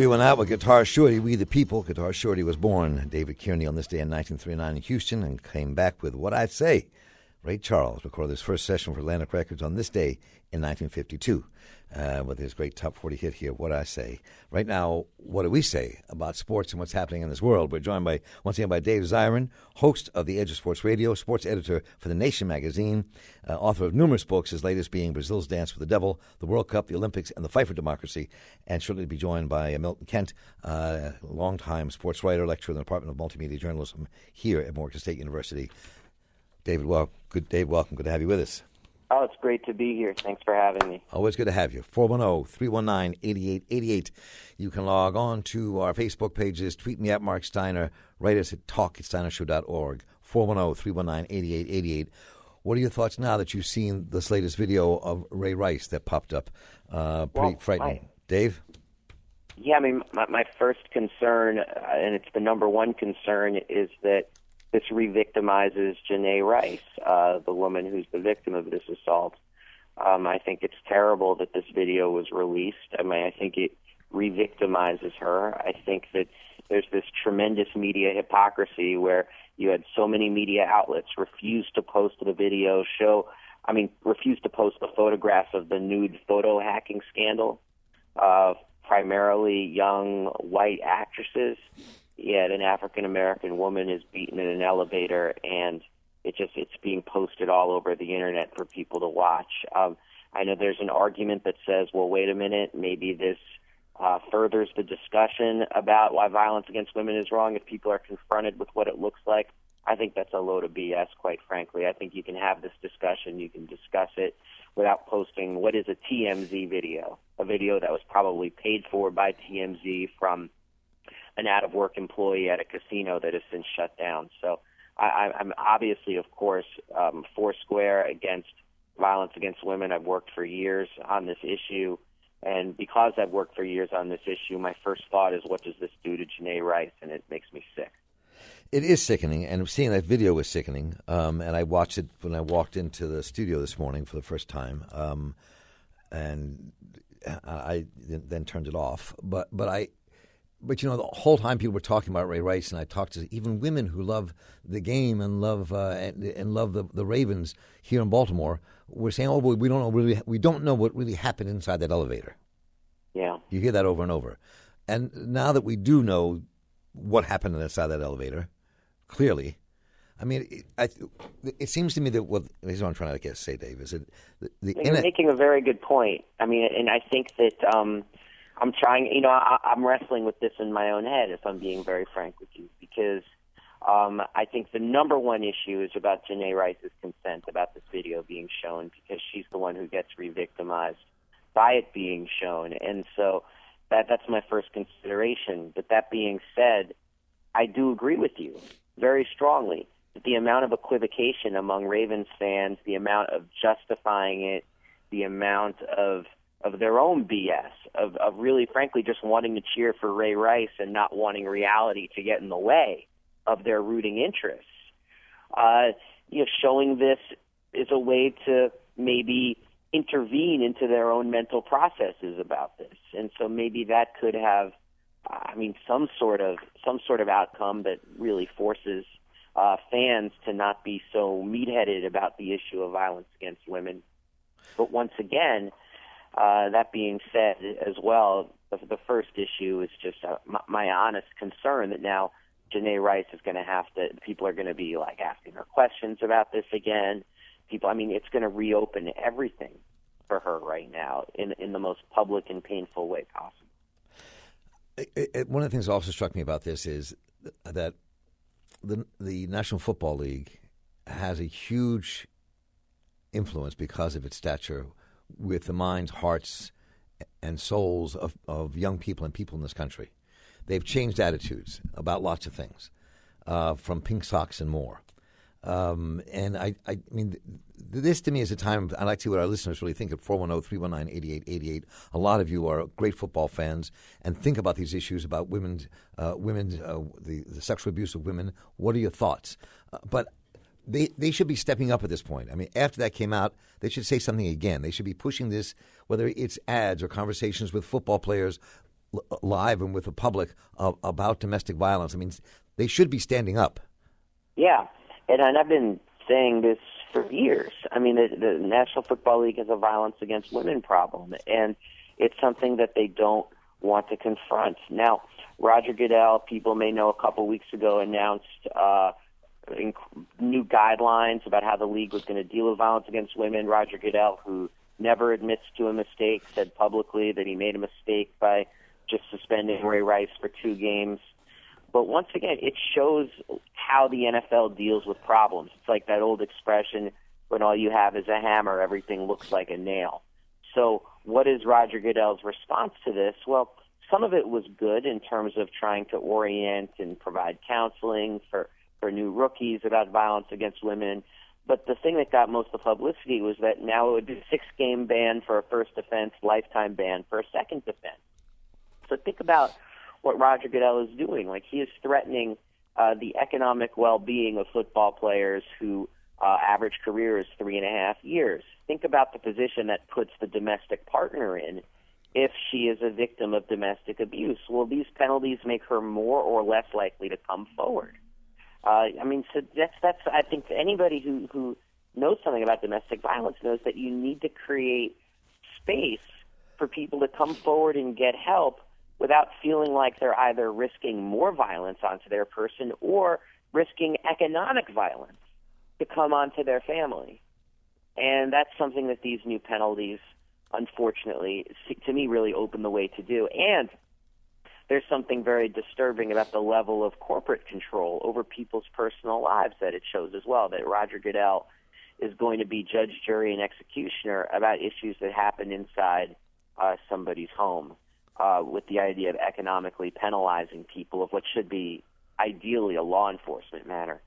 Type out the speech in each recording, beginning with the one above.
We went out with Guitar Shorty, We the People. Guitar Shorty was born, David Kearney, on this day in 1939 in Houston, and came back with What I'd Say. Ray Charles recorded his first session for Atlantic Records on this day in 1952 with his great top 40 hit here, What I Say. Right now, what do we say about sports and what's happening in this world? We're joined once again by Dave Zirin, host of The Edge of Sports Radio, sports editor for The Nation magazine, author of numerous books, his latest being Brazil's Dance with the Devil, the World Cup, the Olympics, and the Fight for Democracy, and shortly to be joined by Milton Kent, longtime sports writer, lecturer in the Department of Multimedia Journalism here at Morgan State University. David, welcome. Good to have you with us. Oh, it's great to be here. Thanks for having me. Always good to have you. 410-319-8888. You can log on to our Facebook pages. Tweet me at Mark Steiner. Write us at talk@steinershow.org. 410-319-8888. What are your thoughts now that you've seen this latest video of Ray Rice that popped up? Pretty frightening. Dave? Yeah, I mean, my first concern, and it's the number one concern, is that this re-victimizes Janae Rice, the woman who's the victim of this assault. I think it's terrible that this video was released. I mean, I think it re-victimizes her. I think that there's this tremendous media hypocrisy where you had so many media outlets refuse to post the video, refuse to post the photographs of the nude photo hacking scandal, primarily young white actresses. Yet an African-American woman is beaten in an elevator, and it's being posted all over the internet for people to watch. I know there's an argument that says, well, wait a minute, maybe this furthers the discussion about why violence against women is wrong if people are confronted with what it looks like. I think that's a load of BS, quite frankly. I think you can have this discussion, you can discuss it without posting what is a TMZ video, a video that was probably paid for by TMZ from an out-of-work employee at a casino that has since shut down. So I'm obviously, of course, foursquare against violence against women. I've worked for years on this issue, and because I've worked for years on this issue, my first thought is, what does this do to Janae Rice? And it makes me sick. It is sickening, and seeing that video was sickening, and I watched it when I walked into the studio this morning for the first time, and I then turned it off. But you know, the whole time people were talking about Ray Rice, and I talked to even women who love the game and love and love the Ravens here in Baltimore. We're saying, "Oh, boy, we don't know what really happened inside that elevator." Yeah, you hear that over and over. And now that we do know what happened inside that elevator, clearly, I mean, it seems to me that this is what I'm trying to say, Dave, is you're making a very good point. I mean, and I think that. I'm trying, I'm wrestling with this in my own head, if I'm being very frank with you, because I think the number one issue is about Janae Rice's consent about this video being shown, because she's the one who gets re-victimized by it being shown. And so that's my first consideration. But that being said, I do agree with you very strongly that the amount of equivocation among Ravens fans, the amount of justifying it, the amount of their own BS, of really, frankly, just wanting to cheer for Ray Rice and not wanting reality to get in the way of their rooting interests. Showing this is a way to maybe intervene into their own mental processes about this. And so maybe that could have, some sort of outcome that really forces fans to not be so meat-headed about the issue of violence against women. But once again, that being said, as well, the first issue is just my honest concern that now Janae Rice is going to people are going to be like asking her questions about this again. It's going to reopen everything for her right now in the most public and painful way possible. One of the things that also struck me about this is that the National Football League has a huge influence because of its stature with the minds, hearts, and souls of young people and people in this country. They've changed attitudes about lots of things, from pink socks and more. And I mean, this to me is a time, I'd like to see what our listeners really think at 410-319-8888. A lot of you are great football fans and think about these issues about the sexual abuse of women. What are your thoughts? But they should be stepping up at this point. I mean, after that came out, they should say something again. They should be pushing this, whether it's ads or conversations with football players, live and with the public about domestic violence. I mean, they should be standing up. Yeah, and I've been saying this for years. I mean, the National Football League has a violence against women problem, and it's something that they don't want to confront. Now, Roger Goodell, people may know, a couple weeks ago announced new guidelines about how the league was going to deal with violence against women. Roger Goodell, who never admits to a mistake, said publicly that he made a mistake by just suspending Ray Rice for 2 games. But once again, it shows how the NFL deals with problems. It's like that old expression, when all you have is a hammer, everything looks like a nail. So what is Roger Goodell's response to this? Well, some of it was good in terms of trying to orient and provide counseling for new rookies about violence against women. But the thing that got most of the publicity was that now it would be a 6-game ban for a first offense, lifetime ban for a second offense. So think about what Roger Goodell is doing. Like, he is threatening the economic well-being of football players who average career is 3.5 years. Think about the position that puts the domestic partner in if she is a victim of domestic abuse. Will these penalties make her more or less likely to come forward? I mean, so that's. I think anybody who knows something about domestic violence knows that you need to create space for people to come forward and get help without feeling like they're either risking more violence onto their person or risking economic violence to come onto their family. And that's something that these new penalties, unfortunately, to me, really open the way to do. And there's something very disturbing about the level of corporate control over people's personal lives that it shows as well, that Roger Goodell is going to be judge, jury, and executioner about issues that happen inside somebody's home, with the idea of economically penalizing people of what should be ideally a law enforcement matter.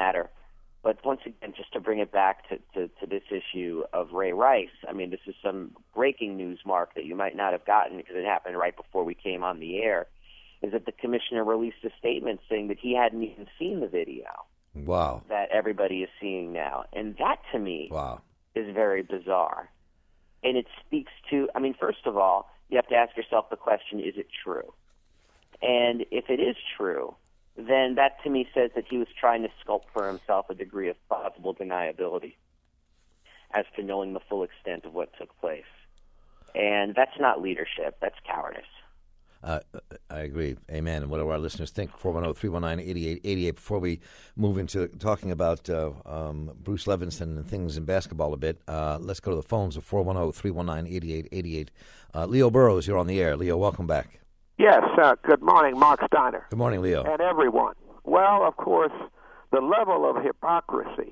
But once again, just to bring it back to this issue of Ray Rice, I mean, this is some breaking news, Mark, that you might not have gotten because it happened right before we came on the air, is that the commissioner released a statement saying that he hadn't even seen the video. Wow. That everybody is seeing now. And that, to me, is very bizarre. And it speaks to, I mean, first of all, you have to ask yourself the question, is it true? And if it is true, then that to me says that he was trying to sculpt for himself a degree of plausible deniability as to knowing the full extent of what took place. And that's not leadership, that's cowardice. I agree. Amen. And what do our listeners think? 410-319-8888. Before we move into talking about Bruce Levinson and things in basketball a bit, let's go to the phones at 410-319-8888. Leo Burrows, you're on the air. Leo, welcome back. Yes, good morning, Mark Steiner. Good morning, Leo. And everyone. Well, of course, the level of hypocrisy,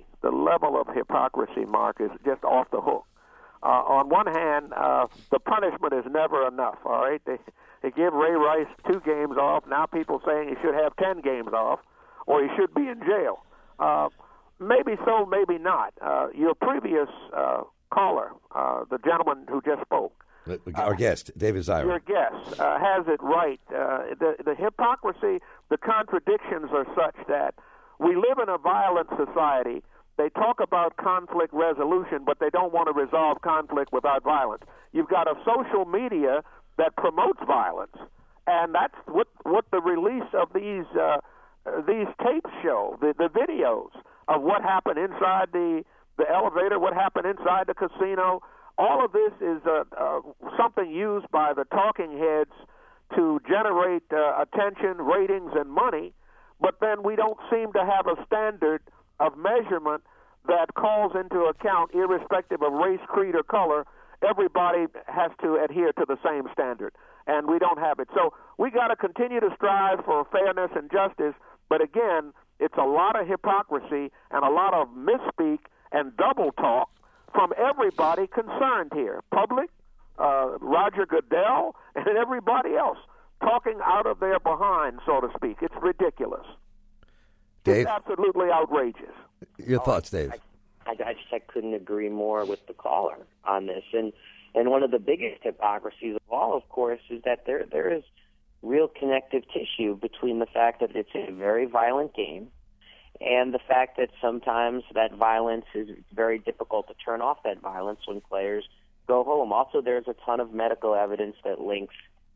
Mark, is just off the hook. On one hand, the punishment is never enough, all right? They give Ray Rice 2 games off. Now people saying he should have 10 games off, or he should be in jail. Maybe so, maybe not. Your previous caller, the gentleman who just spoke, our guest, David Zyra. Your guest has it right. The hypocrisy, the contradictions are such that we live in a violent society. They talk about conflict resolution, but they don't want to resolve conflict without violence. You've got a social media that promotes violence, and that's what the release of these tapes show, the videos of what happened inside the elevator, what happened inside the casino. All of this is something used by the talking heads to generate attention, ratings, and money, but then we don't seem to have a standard of measurement that calls into account, irrespective of race, creed, or color, everybody has to adhere to the same standard, and we don't have it. So we got to continue to strive for fairness and justice, but again, it's a lot of hypocrisy and a lot of misspeak and double talk from everybody concerned here, public, Roger Goodell, and everybody else, talking out of their behind, so to speak. It's ridiculous. Dave? It's absolutely outrageous. Your thoughts, Dave? I couldn't agree more with the caller on this. And one of the biggest hypocrisies of all, of course, is that there is real connective tissue between the fact that it's a very violent game and the fact that sometimes that violence is very difficult to turn off that violence when players go home. Also, there's a ton of medical evidence that links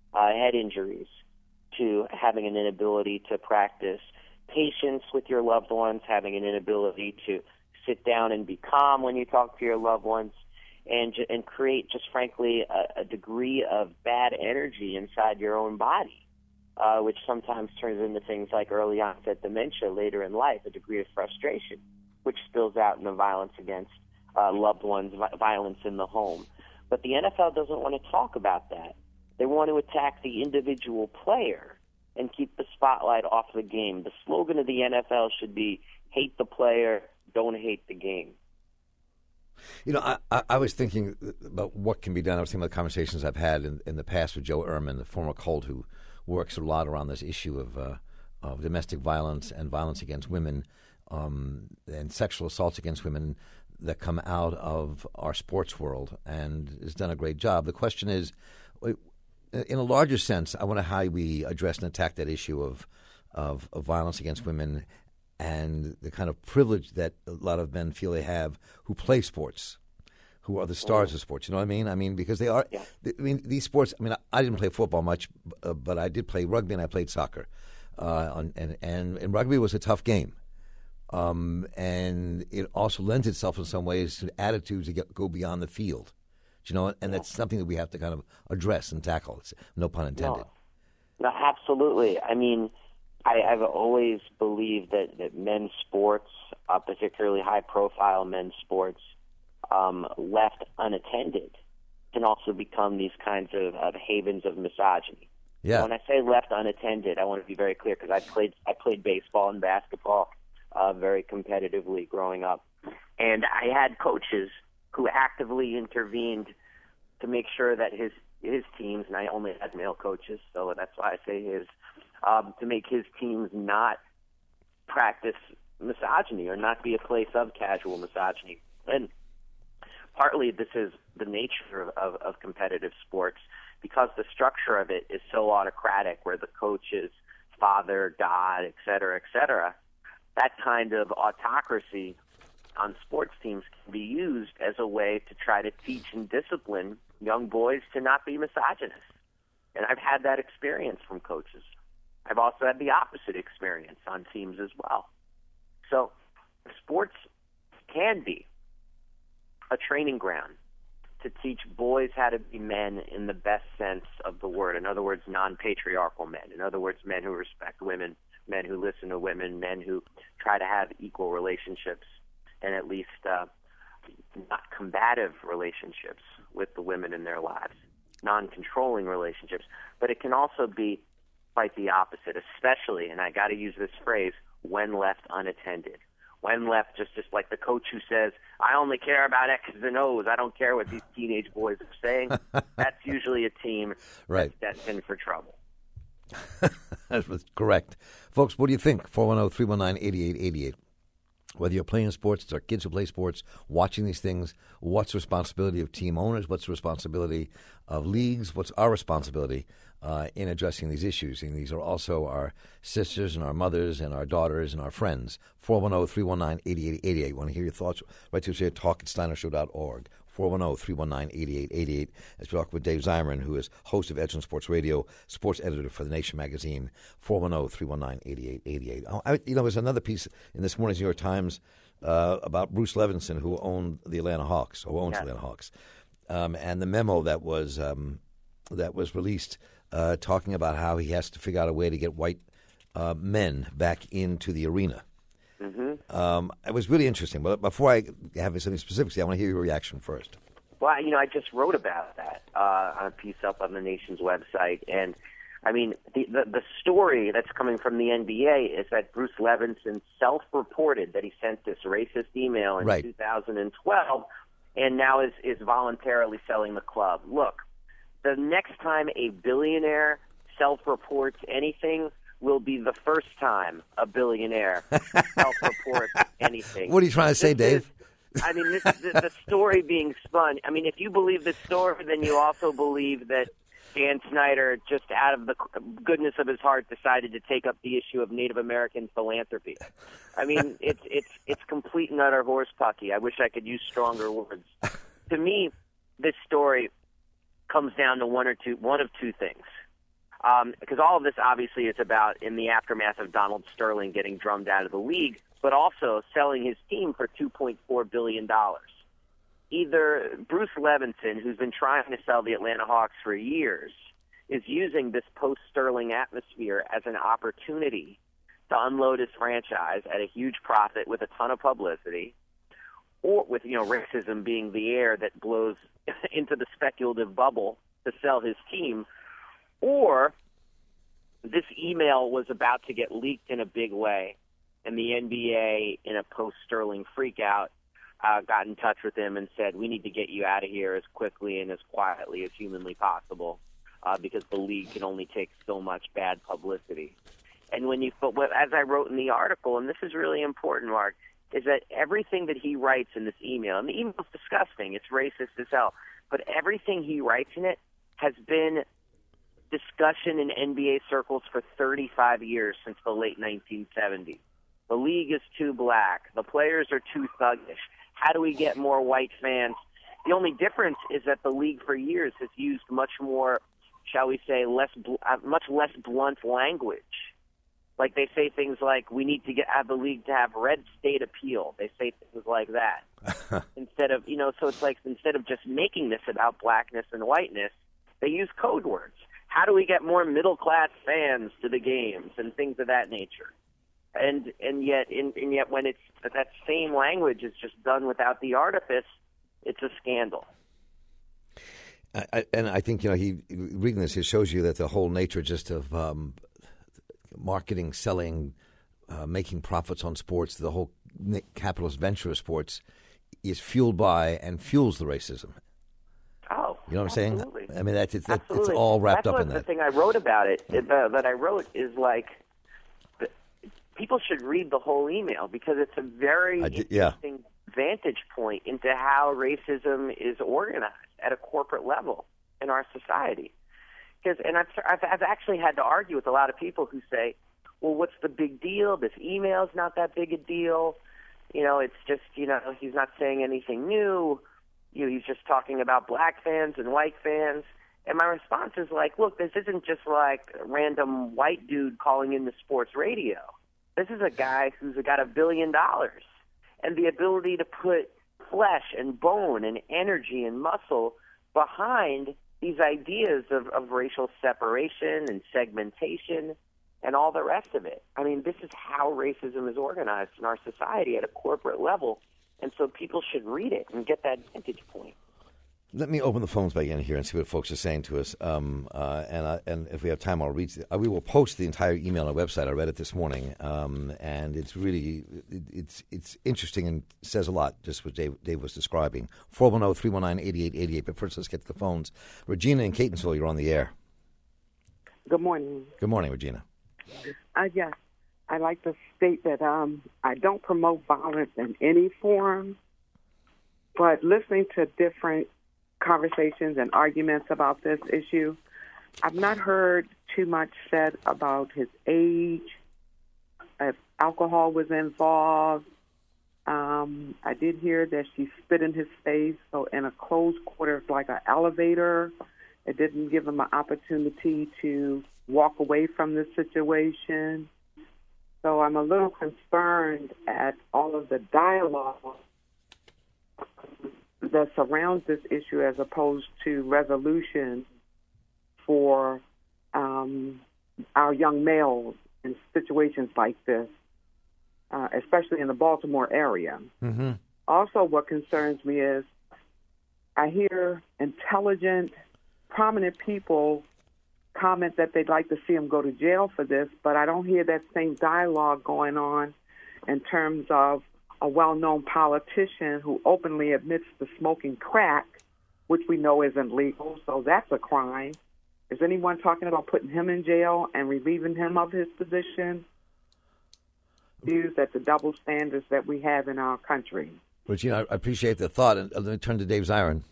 head injuries, to having an inability to practice patience with your loved ones, having an inability to sit down and be calm when you talk to your loved ones, and create just frankly a degree of bad energy inside your own body, which sometimes turns into things like early onset dementia later in life, a degree of frustration, which spills out into violence against loved ones, violence in the home. But the NFL doesn't want to talk about that. They want to attack the individual player and keep the spotlight off the game. The slogan of the NFL should be, hate the player, don't hate the game. You know, I was thinking about what can be done. I was thinking about conversations I've had in the past with Joe Ehrman, the former Colt, who works a lot around this issue of domestic violence and violence against women and sexual assaults against women that come out of our sports world, and has done a great job. The question is, in a larger sense, I wonder how we address and attack that issue of violence against women and the kind of privilege that a lot of men feel they have who play sports, who are the stars of sports. You know what I mean? I mean, because they are. Yeah. I mean, these sports. I mean, I didn't play football much, but I did play rugby and I played soccer, and rugby was a tough game. And it also lends itself in some ways to attitudes that go beyond the field. Do you know? And that's something that we have to kind of address and tackle. It's, no pun intended. No, absolutely. I mean, I've always believed that men's sports, particularly high-profile men's sports, left unattended, can also become these kinds of havens of misogyny. Yeah. So when I say left unattended, I want to be very clear, because I played baseball and basketball very competitively growing up, and I had coaches who actively intervened to make sure that his teams, and I only had male coaches, so that's why I say his, to make his teams not practice misogyny or not be a place of casual misogyny. And partly this is the nature of competitive sports, because the structure of it is so autocratic, where the coach is father, God, et cetera, that kind of autocracy on sports teams can be used as a way to try to teach and discipline young boys to not be misogynist. And I've had that experience from coaches. I've also had the opposite experience on teams as well. So sports can be a training ground to teach boys how to be men in the best sense of the word. In other words, non-patriarchal men. In other words, men who respect women, men who listen to women, men who try to have equal relationships and at least not combative relationships with the women in their lives, non-controlling relationships. But it can also be quite the opposite, especially, and I got to use this phrase, when left unattended. When left just like the coach who says, I only care about X's and O's, I don't care what these teenage boys are saying. That's usually a team right. that's destined for trouble. That's correct. Folks, what do you think? 410-319-8888. Whether you're playing sports, it's our kids who play sports, watching these things, what's the responsibility of team owners? What's the responsibility of leagues? What's our responsibility in addressing these issues? And these are also our sisters and our mothers and our daughters and our friends. 410-319-8888. I want to hear your thoughts. Right to say talk@steinershow.org. 410-319-8888. As we talk with Dave Zirin, who is host of Edge on Sports Radio, sports editor for The Nation magazine. 410-319-8888. There's another piece in this morning's New York Times about Bruce Levinson, who owned the Atlanta Hawks, or owns the Atlanta Hawks, and the memo that was released talking about how he has to figure out a way to get white men back into the arena. Mm-hmm. It was really interesting. But before I have something specific, I want to hear your reaction first. Well, I just wrote about that on a piece up on the Nation's website. And, I mean, the story that's coming from the NBA is that Bruce Levinson self-reported that he sent this racist email in 2012 and now is voluntarily selling the club. Look, the next time a billionaire self-reports anything will be the first time a billionaire self-reports anything. What are you trying to say, Dave? The story being spun. I mean, if you believe this story, then you also believe that Dan Snyder, just out of the goodness of his heart, decided to take up the issue of Native American philanthropy. I mean, it's complete and utter horsepucky. I wish I could use stronger words. To me, this story comes down to one of two things. because all of this obviously is about in the aftermath of Donald Sterling getting drummed out of the league, but also selling his team for $2.4 billion. Either Bruce Levinson, who's been trying to sell the Atlanta Hawks for years, is using this post-Sterling atmosphere as an opportunity to unload his franchise at a huge profit with a ton of publicity, or with racism being the air that blows into the speculative bubble to sell his team, or this email was about to get leaked in a big way, and the NBA, in a post-Sterling freakout, got in touch with him and said, we need to get you out of here as quickly and as quietly as humanly possible because the league can only take so much bad publicity. And as I wrote in the article, and this is really important, Mark, is that everything that he writes in this email, and the email's disgusting, it's racist as hell, but everything he writes in it has been discussion in NBA circles for 35 years since the late 1970s. The league is too black. The players are too thuggish. How do we get more white fans? The only difference is that the league for years has used much more, shall we say, much less blunt language. Like they say things like, we need to have the league to have red state appeal. They say things like that. Instead of, so it's like instead of just making this about blackness and whiteness, they use code words. How do we get more middle-class fans to the games and things of that nature? And yet when it's that same language is just done without the artifice, it's a scandal. And I think he reading this, it shows you that the whole nature just of marketing, selling, making profits on sports, the whole capitalist venture of sports is fueled by and fuels the racism. Oh, you know what absolutely. I'm saying? I mean, it's all wrapped up in that. The thing I wrote about it that I wrote is like people should read the whole email because it's a very interesting vantage point into how racism is organized at a corporate level in our society. And I've actually had to argue with a lot of people who say, well, what's the big deal? This email's not that big a deal. It's just, he's not saying anything new. He's just talking about black fans and white fans. And my response is like, look, this isn't just like a random white dude calling into sports radio. This is a guy who's got $1 billion and the ability to put flesh and bone and energy and muscle behind these ideas of racial separation and segmentation and all the rest of it. I mean, this is how racism is organized in our society at a corporate level, and so people should read it and get that vantage point. Let me open the phones back in here and see what folks are saying to us. And if we have time, I'll read. We will post the entire email on our website. I read it this morning, and it's really it's interesting and says a lot. Just what Dave was describing. 410-319-8888. But first, let's get to the phones. Regina in Catonsville, you're on the air. Good morning. Good morning, Regina. Yes, I'd like to state that I don't promote violence in any form, but listening to different conversations and arguments about this issue, I've not heard too much said about his age, if alcohol was involved. I did hear that she spit in his face, so in a closed quarters like an elevator, it didn't give him an opportunity to walk away from the situation. So I'm a little concerned at all of the dialogue that surrounds this issue as opposed to resolution for our young males in situations like this, especially in the Baltimore area. Mm-hmm. Also, what concerns me is I hear intelligent, prominent people comment that they'd like to see him go to jail for this, but I don't hear that same dialogue going on in terms of a well-known politician who openly admits to smoking crack, which we know isn't legal, so that's a crime. Is anyone talking about putting him in jail and relieving him of his position? Views at the double standards that we have in our country. Regina, I appreciate the thought. And let me turn to Dave Zirin.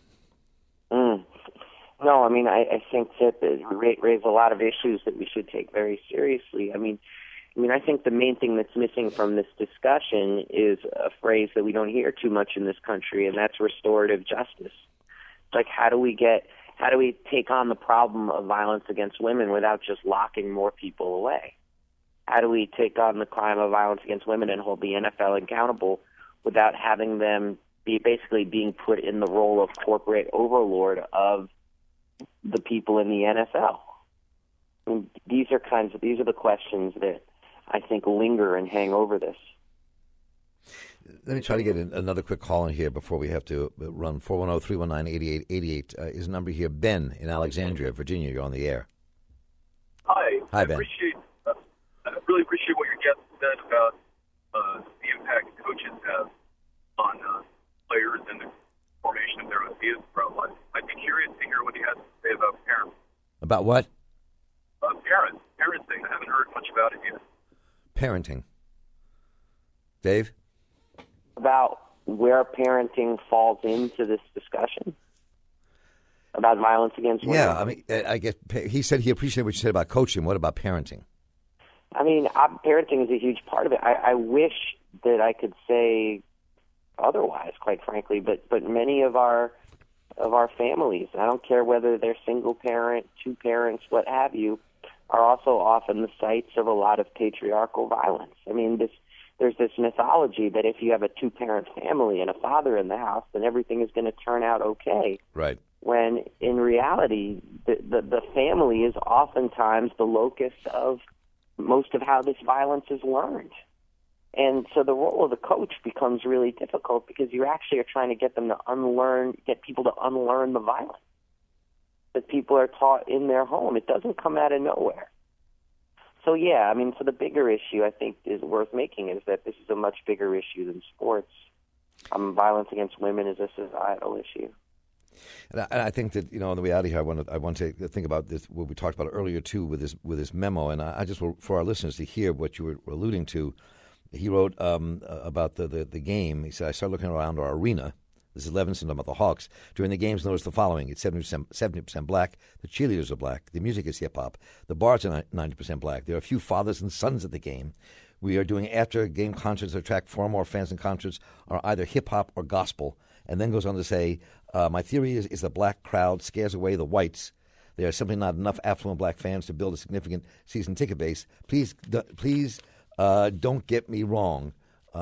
No, I mean, I think that we raise a lot of issues that we should take very seriously. I mean, I think the main thing that's missing from this discussion is a phrase that we don't hear too much in this country, and that's restorative justice. It's like, how do we get How do we take on the problem of violence against women without just locking more people away? How do we take on the crime of violence against women and hold the NFL accountable without having them be basically being put in the role of corporate overlord of the people in the NFL? I mean, these are the questions that I think linger and hang over this. Let me try to get another quick call in here before we have to run. 410-319-8888 is the number here. Ben in Alexandria, Virginia, you're on the air. Hi. Hi, Ben. I really appreciate what your guest said about the impact coaches have on players and the formation of their ideas throughout life. I'd be curious to hear what he has to say about parents. About what? Parenting. I haven't heard much about it yet. Parenting. Dave? About where parenting falls into this discussion about violence against women. Yeah, I mean, I guess he said he appreciated what you said about coaching. What about parenting? I mean, parenting is a huge part of it. I wish that I could say otherwise, quite frankly, but many of our families, I don't care whether they're single parent, two parents, what have you, are also often the sites of a lot of patriarchal violence. I mean, there's this mythology that if you have a two-parent family and a father in the house, then everything is going to turn out okay. Right. When in reality, the family is oftentimes the locus of most of how this violence is learned. And so the role of the coach becomes really difficult because you actually are trying to get people to unlearn the violence that people are taught in their home. It doesn't come out of nowhere. So, yeah, I mean, so the bigger issue I think is worth making is that this is a much bigger issue than sports. Violence against women is a societal issue. And I think that, in the reality here, I want to think about this, what we talked about earlier, too, with this memo. And I just, for our listeners to hear what you were alluding to, he wrote about the game. He said, I started looking around our arena. This is Levinson about the Hawks. During the games, notice the following. It's 70% black. The cheerleaders are black. The music is hip-hop. The bars are 90% black. There are a few fathers and sons at the game. We are doing after-game concerts that attract far more fans, and concerts are either hip-hop or gospel. And then goes on to say, my theory is the black crowd scares away the whites. There are simply not enough affluent black fans to build a significant season ticket base. Please don't get me wrong.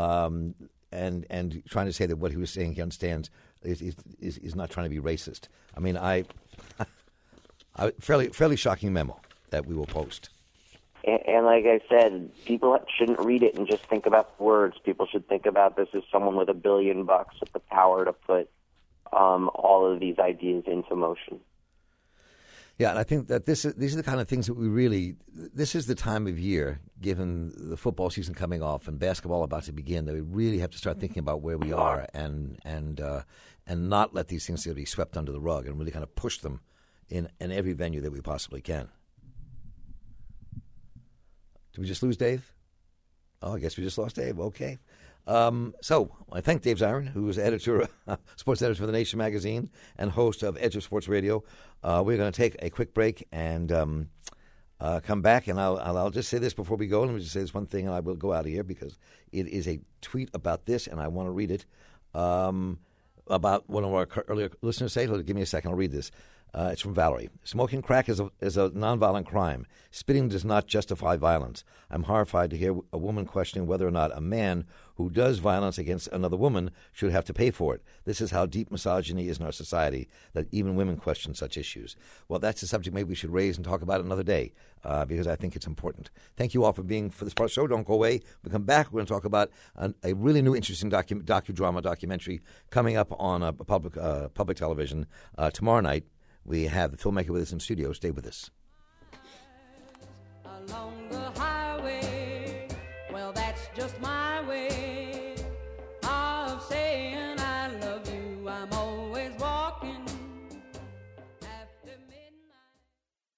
And trying to say that what he was saying he understands is not trying to be racist. I mean, I fairly shocking memo that we will post. And like I said, people shouldn't read it and just think about words. People should think about this as someone with $1 billion with the power to put all of these ideas into motion. Yeah, and I think that these are the kind of things that this is the time of year, given the football season coming off and basketball about to begin, that we really have to start thinking about where we are and not let these things be swept under the rug and really kind of push them in every venue that we possibly can. Did we just lose Dave? Oh, I guess we just lost Dave. Okay. So I thank Dave Zirin, who is sports editor for The Nation magazine and host of Edge of Sports Radio. We're going to take a quick break and come back. And I'll just say this before we go. Let me just say this one thing, and I will go out of here because it is a tweet about this, and I want to read it. About one of our earlier listeners say, give me a second, I'll read this. It's from Valerie. Smoking crack is a nonviolent crime. Spitting does not justify violence. I'm horrified to hear a woman questioning whether or not a man who does violence against another woman should have to pay for it. This is how deep misogyny is in our society, that even women question such issues. Well, that's a subject maybe we should raise and talk about another day because I think it's important. Thank you all for being for this part of the show. Don't go away. When we come back, we're going to talk about a really new, interesting documentary coming up on public television tomorrow night. We have the filmmaker with us in studio. Stay with us. Along the highway, well, that's just my way.